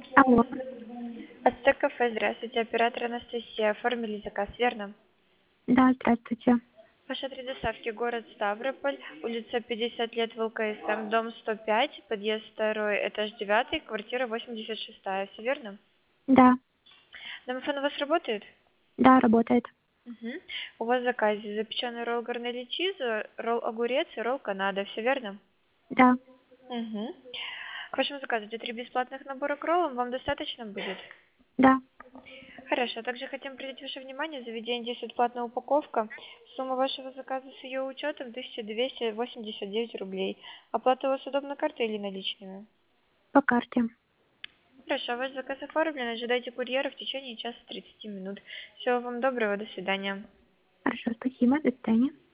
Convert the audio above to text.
Алло, Ацтек кафе, здравствуйте, оператор Анастасия. Оформили заказ, верно? да, здравствуйте. Ваш адрес доставки город Ставрополь, улица 50 лет ВЛКСМ, дом 105, подъезд 2, этаж 9, квартира 86. Все верно? Да, Домофон у вас работает? да, работает. Мгм. У вас в заказе запеченный ролл гарнели чиза, ролл огурец и ролл Канада. Все верно? Да, Угу. К вашему заказу идет 3 бесплатных набора к роллам. Вам достаточно будет? да. Хорошо, также хотим привлечь ваше внимание, заведение действует платная упаковка. Сумма вашего заказа с ее учетом 1289 рублей. Оплата у вас удобна картой или наличными? По карте. Хорошо, ваш заказ оформлен, ожидайте курьера в течение часа 30 минут. Всего вам доброго, до свидания. Хорошо, спасибо. До свидания.